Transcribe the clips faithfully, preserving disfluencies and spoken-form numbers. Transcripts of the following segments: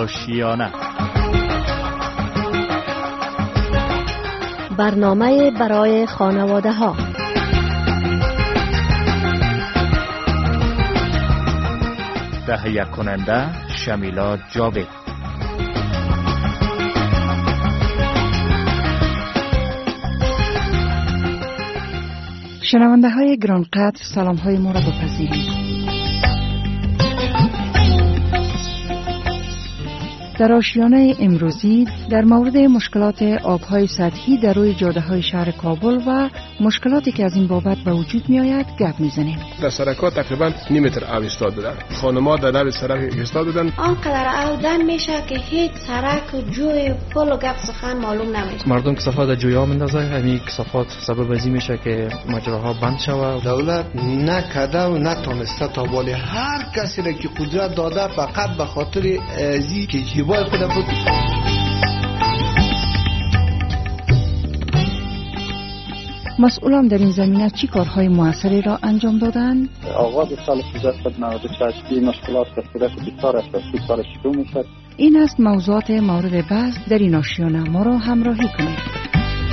آشیانه. برنامه برای خانواده ها. تهیه کننده شمیلا جاوید. شنونده های گرانقدر، سلام های ما را بپذیرید. در آشیانه امروزی در مورد مشکلات آبهای سطحی در روی جاده‌های شهر کابل و مشکلاتی که از این بابت به وجود می آید گپ می‌زنیم. در سرک‌ها تقریباً نیم متر آب ایستاد بودن. خانم‌ها در لب سرک ایستاد بودن. آنقدر آودن میشه که هیچ سرک و جوی پل و گپ سخن معلوم نمیشه. مردم کثافات در جویا میندازه، همین کثافات سبب ازی میشه که مجراها بند شود. دولت نکرده و نتونسته تا بالی هر کسی را که قدرت داده فقط به خاطر ازی که جیبای خود بود. مسئولان در این زمینه چی کارهای موثری را انجام دادند؟ آغاز سال هزار و سیصد و نود و شش مشکلات به صورت بسیار اساسی کار شروع میشد. این است موضوعات مورد بحث در این آشیانه. ما را همراهی کنید.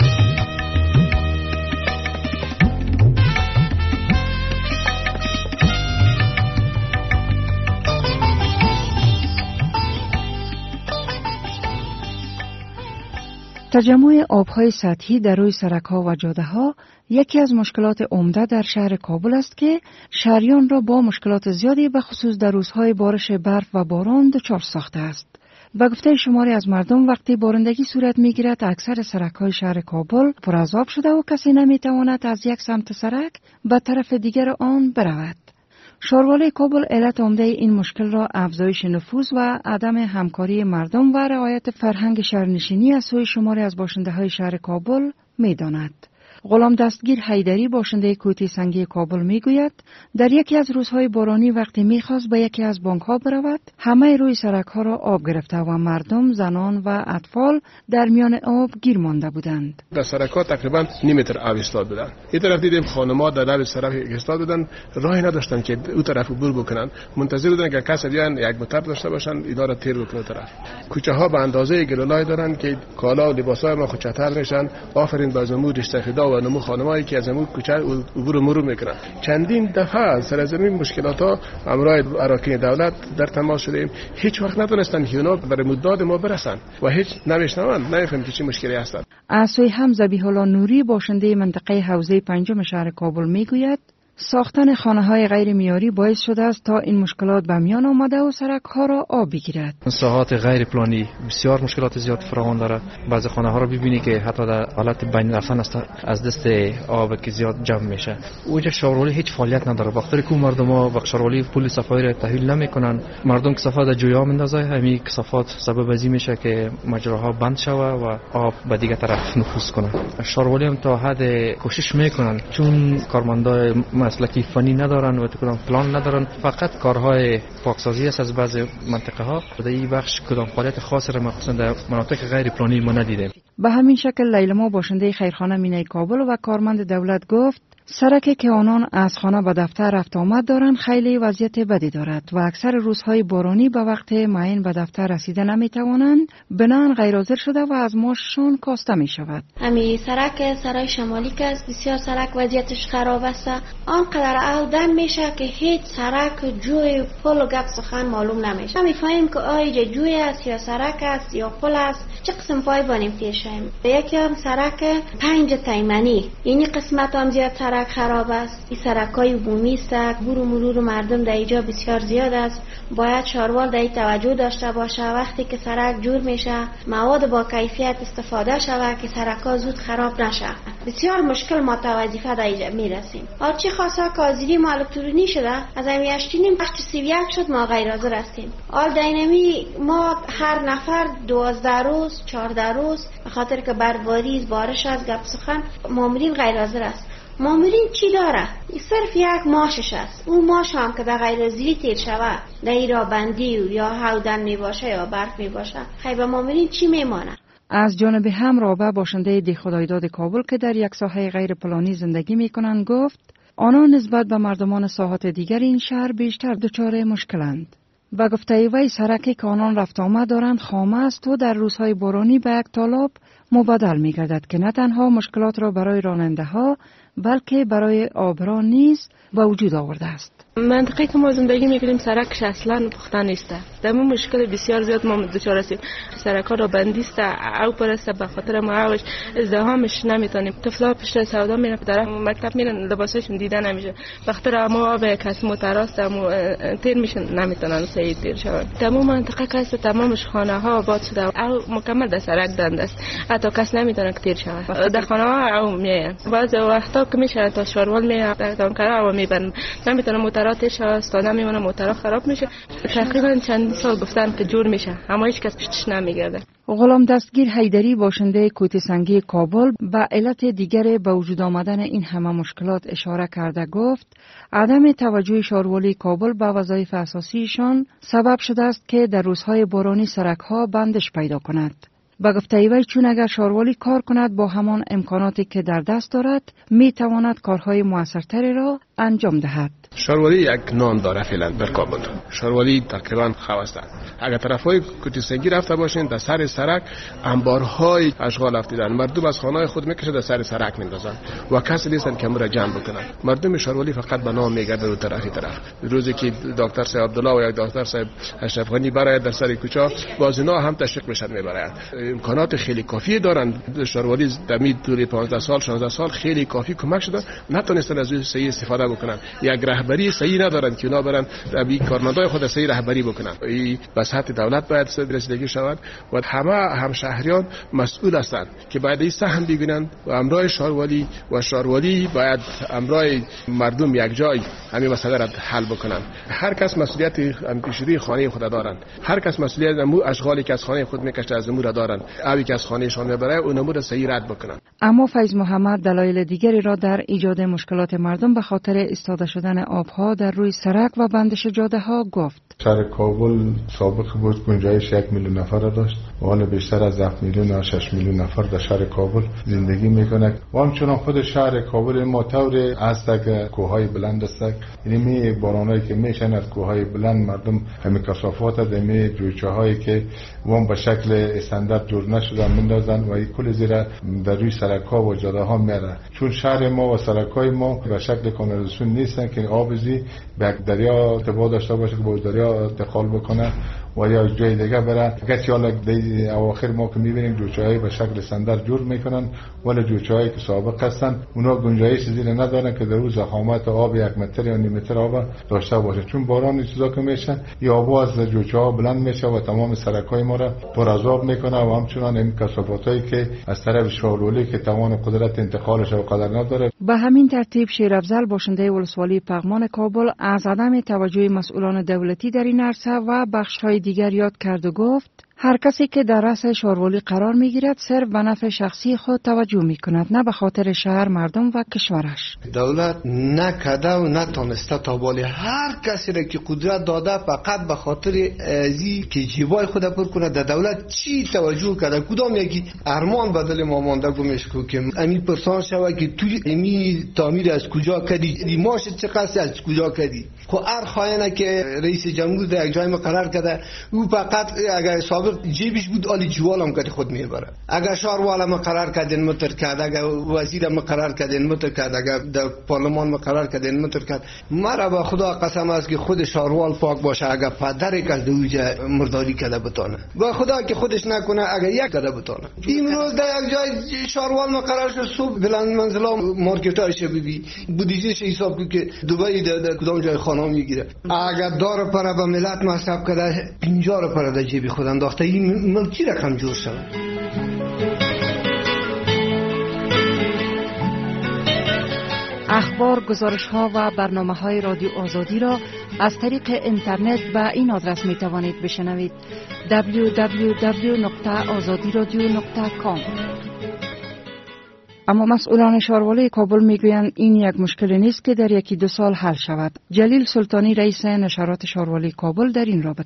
تجمع آبهای سطحی در روی سرک‌ها و جاده‌ها یکی از مشکلات عمده در شهر کابل است که شهریان را با مشکلات زیادی به خصوص در روزهای بارش برف و باران دچار ساخته است. به گفته شماری از مردم وقتی بارندگی صورت می‌گیرد اکثر سرک‌های شهر کابل پر از آب شده و کسی نمی‌تواند از یک سمت سرک به طرف دیگر آن برود. شاروالی کابل علت عمده این مشکل را افزایش نفوذ و عدم همکاری مردم و رعایت فرهنگ شهرنشینی از سوی شماری از باشنده‌های شهر کابل می‌داند. غلام دستگیر حیدری باشنده کوتی سنگی کابل میگوید در یکی از روزهای بارانی وقتی میخواست به یکی از بانک‌ها برود همه روی سرک‌ها را آب گرفته و مردم، زنان و اطفال در میان آب گیر مانده بودند. در سرک‌ها تقریبا نیم متر آب ایستاد بودند. این طرف دیدیم خانم‌ها در لب سرک ایستاد بودند، راهی نداشتن که اون طرف عبور بکنن. منتظر بودن که کسی بیان یک موتور داشته باشن اینا را تیر بکنه طرف. کوچه‌ها به اندازه گلولای دارن که کالا و لباسای ما خوشتر میشن. آفرین به زمود استفاده و نمو خانمایی که از امور کوچه عبور مرور میکنن. چندین دفعه سر زمین مشکلات ها همراه اراکین دولت در تماس شدیم، هیچ وقت نتونستن که اونا برای مدت ما برسن و هیچ نمیشنوند، نمیفهمن که چی مشکلی هست. از سوی هم ذبیح الله نوری باشنده منطقه حوزه پنجم شهر کابل میگوید ساختن خانه‌های غیر معیاری باعث شده است تا این مشکلات به میان آمده و سرک‌ها را آب بگیرد. ساحات غیر پلانی بسیار مشکلات زیاد فراوان دارد. بعضی خانه‌ها را ببینی که حتی در حالت بین رفتن است، از دست آب که زیاد جمع میشه. اونجا شاروالی هیچ فعالیت نداره. وقتی که مردم‌ها وقت شاروالی پول صفایی را تحویل نمیکنن، مردم کثافات در جویا میندازه، همین کثافات سبب ازی میشه که مجراها بند شود و آب به دیگه طرف نفوذ کنه. شاروالی هم تا حد کوشش میکنن چون کارمندای مسلکی فنی ندارن و کدام پلان ندارن، فقط کارهای پاکسازی است از بعضی منطقه ها. در این بخش کدام فعالیت خاصی را مخصوصا در مناطق غیر پلانی ما ندیدیم. به همین شکل لیلما باشنده خیرخانه مینای کابل و کارمند دولت گفت سرکی که آنان از خانه به دفتر رفت آمد دارند خیلی وضعیت بدی دارد و اکثر روزهای بارانی به وقت معین به دفتر رسیده نمیتوانند، بنان غیرحاضر شده و از معاششان کاسته می شود. همین سرک سرای شمالی که است بسیار سرک وضعیتش خراب است. آنقدر آودن میشه که هیچ سرک جوی پل و گپ سخن معلوم نمیشه. نمیفهمیم که آیا جوی است یا سرک است یا پل است، چه قسم پای بانیم تیشیم. یکی هم سرک پنج تایمنی، این قسمت هم زیاد سرک خراب است. این سرکای عمومی است، عبور و مرور مردم در اینجا بسیار زیاد است. باید شاروال در این توجه داشته باشه وقتی که سرک جور میشه مواد با کیفیت استفاده شود که سرکا زود خراب نشه. بسیار مشکل ما تا وظیفه در اینجا میرسیم. آرچی خاصا کازیری ما الکترونی شده از همین اشتینیم بخش سی و یک شد ما غیر حاضر هستیم. آل دینامی ما هر نفر دوازده روز چهارده روز به خاطر که برباری بارش از گپ سخن مامورین غیر حاضر است. مامورین چی داره؟ صرف یک ماشش است. اون ماش هم که در غیر زیری تیر شود در ایرا بندی یا هودن می باشه یا برف می باشه، خیلی مامورین چی میمانه؟ از جانب هم رابعه باشنده دی خدایداد کابل که در یک ساحه غیر پلانی زندگی می کنند گفت آنها نسبت به مردمان ساحات دیگر این شهر بیشتر دچار مشکلند. به گفته وی سرکی که آنان رفت آمد دارند خامه است و در روزهای بارانی به یک تالاب مبادل می گردد که نه تنها مشکلات را برای راننده ها بلکه برای آبران نیز به وجود آورده است. منطقه که ما زندگی میکنیم سرکش اصلا پخته نیست. در ما مشکل بسیار زیاد ما دچار هستیم. سرک‌ها را بندیسته او پرسته به خاطر ما اوش ازدحامش نمیتونیم. طفلا پشت سودا میرن طرف مکتب میرن لباساشون دیده نمیشه. به خاطر ما آب کس متراست مو تیر میشن نمیتونن صحیح تیر شون. تمام منطقه که تمامش خانه ها آباد شده او مکمل در سرک دنده است. حتی کس نمیتونه تیر شود. در خانه ها او میان. بعضی وقتا که میشه تا شاروال میاد تا کرا او میبرن. نمیتونه موتوراتش استاده میمونه موتورا خراب میشه. تقریبا چند سال گفتن که جور میشه اما هیچ کس پشتش نمیگرده. غلام دستگیر حیدری باشنده کوته سنگی کابل به علت دیگر به وجود آمدن این همه مشکلات اشاره کرده گفت عدم توجه شاروالی کابل به وظایف اساسیشان سبب شده است که در روزهای بارانی سرک‌ها بندش پیدا کند. به گفته وی چون اگر شاروالی کار کند با همان امکاناتی که در دست دارد می تواند کارهای موثرتری را انجام دهد. شاروالی یک نام داره فعلا در کابل. شاروالی تقریبا خواسته. اگر طرفای کوته سنگی رفته باشین در سر سرک انبارهای اشغال افتیدن. مردم از خانه‌های خود میکشه در سر سرک میندازن و کسی نیستن که مرا جمع بکنن. مردم شاروالی فقط به نام میگرده رو طرفی طرف. روزی که دکتر صاحب عبدالله و یک دکتر صاحب اشرف غنی برای در سر کوچه باز اینا هم تشویق میشن میبرند. امکانات خیلی کافی دارن. شاروالی در طول پانزده سال شانزده سال خیلی کافی کمک شده نتونستن از صحیح استفاده بکنن. یک رهبری صحیح ندارن که اونا برن ابی کارمندای خود صحیح رهبری بکنن. این به سطح دولت باید رسیدگی شود و همه همشهریان مسئول هستند که باید این سهم بگیرند و امرای شاروالی و شاروالی باید امرای مردم یک جای همین مسئله را حل بکنن. هر کس مسئولیت انتشاری خانه خود دارند. هر کس مسئولیت امو اشغالی که از خانه خود میکشه از امور دارند. اوی که از خانهشان میبره اون امور صحیح رد بکنن. اما فیض محمد دلایل دیگری را در ایجاد مشکلات مردم به خاطر استاده شدن آبها در روی سرک و بندش جاده ها گفت. شهر کابل سابق بود گنجایش یک میلیون نفر داشت و حالا بیشتر از هفت میلیون و شش میلیون نفر در شهر کابل زندگی میکنه و همچنان خود شهر کابل ما طور است که کوههای بلند است. یعنی می بارانایی که میشن از کوههای بلند مردم همین کثافات از می جویچه هایی که وام به شکل استاندارد جور نشده میندازن و این کل زیر در روی سرک ها و جاده ها میره. چون شهر ما و سرک های ما به شکل کانالیزاسیون نیستن که آب زی به دریا ارتباط داشته باشه که با دریا انتقال بکنه و یا جای دیگه بره. کسی حالا در اواخر ما که میبینیم جوچه‌های به شکل استاندارد جور میکنن ولی جوچه‌هایی که سابق هستن اونا گنجایش زیر ندارن که در روز زخامت آب یک متر یا نیم متر آب داشته باشه. چون باران چیزا که میشن یا آب از جوچه‌ها بلند میشه و تمام سرک‌های ما را پر از آب میکنه و همچنان این کثافاتایی که از طرف شاروالی که توان قدرت انتقالش و قدر نداره. به همین ترتیب شیرافضل باشنده ولسوالی پغمان کابل از عدم توجه مسئولان دولتی در این عرصه و بخش‌های دیگر یاد کرد و گفت هر کسی که در رأس شاروالی قرار میگیرد صرف به نفع شخصی خود توجه میکند نه به خاطر شهر مردم و کشورش. دولت نکرده و نتونسته تا بالی هر کسی را که قدرت داده فقط به خاطر ازی که جیبای خود پر کنه. در دولت چی توجه کرده کدام یکی ارمان بدل ما مانده گمش کو که امی پرسان شوه که توی امی تعمیر از کجا کردی ماشت چه قصد از کجا کردی. خو هر خاینه که رئیس جمهور در یک جای مقرر کرده او فقط اگر سابق جیبش بود آلی جوال هم کردی خود میبره. اگر شاروال مقرر کردین متر کرد اگر وزیر مقرر کردین متر کرد اگر در پارلمان مقرر کردین متر کرد. مرا به خدا قسم است که خود شاروال پاک باشه اگر پدر که از دوجه مرداری کرده بتانه به خدا که خودش نکنه اگر یک کرده بتانه. امروز در یک جای شاروال مقرر شد صبح بلند منزلا مارکتایش ببی بودجهش حساب کنی که دبی در کدام جای خانه میگیره. اگر دار پر به ملت مصرف کرده پنجاه رو پر در جیب خود انداخته این ملکی رقم جور شد. اخبار، گزارش‌ها و برنامه‌های رادیو آزادی را از طریق اینترنت به این آدرس می‌توانید بشنوید: دبلیو دبلیو دبلیو نقطه آزادی رادیو نقطه کام. اما مسئولان شاروالی کابل میگویند این یک مشکل نیست که در یکی دو سال حل شود. جلیل سلطانی رئیس نشرات شاروالی کابل در این رابطه: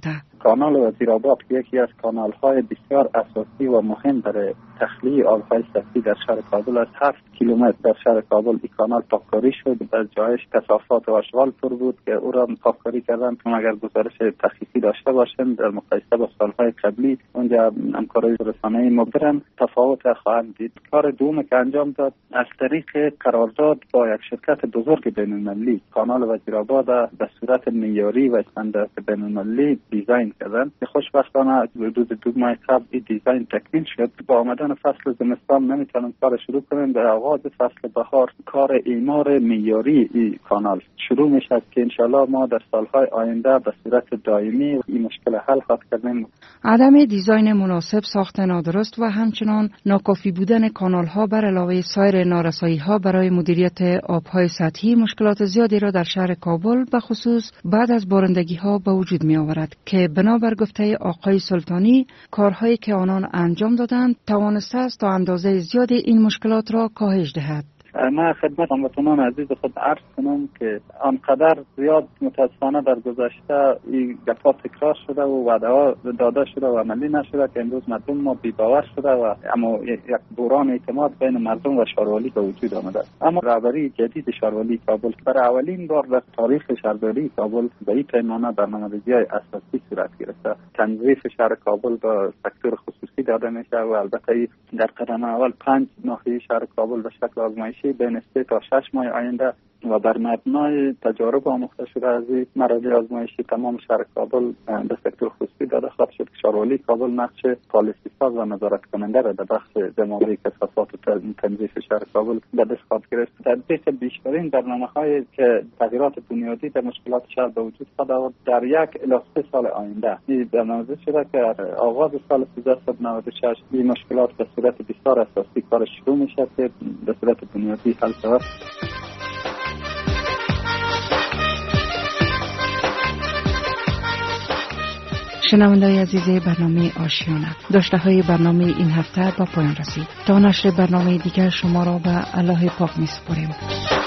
کانال وزیرآباد که یکی از کانال های بسیار اساسی و مهم برای تخلیه آبهای سطحی در شهر کابل است. هفت کیلومتر در شهر کابل این کانال پاککاری شد. در جایش کثافات و اشغال پر بود که او را پاککاری کردن که اگر گزارش تخصیصی داشته باشند در مقایسه با سالهای قبلی اونجا همکارای رسانه‌ای مبرم تفاوت خواهند دید. کار دوم که انجام داد از طریق قرارداد با یک شرکت بزرگ بین‌المللی کانال وزیرآباد به صورت معیاری و استاندارد بین‌المللی دیزاین کردن که خوشبختانه حدود دو ماه قبل این دیزاین تکمیل شد. با آمدن فصل زمستان نمیتونن کار شروع کنیم. در آغاز فصل بهار کار اعمار معیاری این کانال شروع میشه که انشالله ما در سالهای آینده به صورت دائمی این مشکل حل خواهد کردیم. عدم دیزاین مناسب، ساخت نادرست و همچنان ناکافی بودن کانال ها بر علاوه سایر نارسایی ها برای مدیریت آبهای سطحی مشکلات زیادی را در شهر کابل به خصوص بعد از بارندگی ها به وجود می آورد که بنابر گفته آقای سلطانی کارهایی که آنان انجام دادند توانسته است تا اندازه زیادی این مشکلات را کاهش دهد. من خدمت هموطنان عزیز خود عرض کنم که آنقدر زیاد متاسفانه در گذشته این گپا تکرار شده و وعده‌ها داده شده و عملی نشده که امروز مردم ما بی‌باور شده و اما یک بحران اعتماد بین مردم و شهرداری به وجود آمده. اما رهبری جدید شهرداری کابل برای اولین بار در تاریخ شهرداری کابل به این پیمانه برنامه‌ریزی‌های اساسی صورت گرفته. تنظیف شهر کابل به سکتور خصوصی داده میشه و البته در قدم اول پنج ناحیه شهر کابل به شکل آزمایشی بین سه تا شش ماه آینده و بر مبنای تجارب آموخته شده از این مراحل آزمایشی تمام شهر کابل به سکتور خصوصی داده خواهد شد که شهروالی کابل نقش پالیسی ساز و نظارت کننده را در بخش زمامه کثافات و تنظیف شهر کابل به دست خواهد گرفت. تطبیق بیشترین برنامه‌های که تغییرات بنیادی در مشکلات شهر به وجود خواهد آورد در یک الی سه سال آینده. این برنامه‌ریزی شده که آغاز سال سیزده صد و نود و شش این مشکلات به صورت بسیار اساسی کار شروع میشه که به صورت بنیادی حل شود. شنونده‌های عزیز برنامه آشیانه، داشته های برنامه این هفته با پایان رسید. تا نشر برنامه دیگر شما را به الله پاک می سپاریم.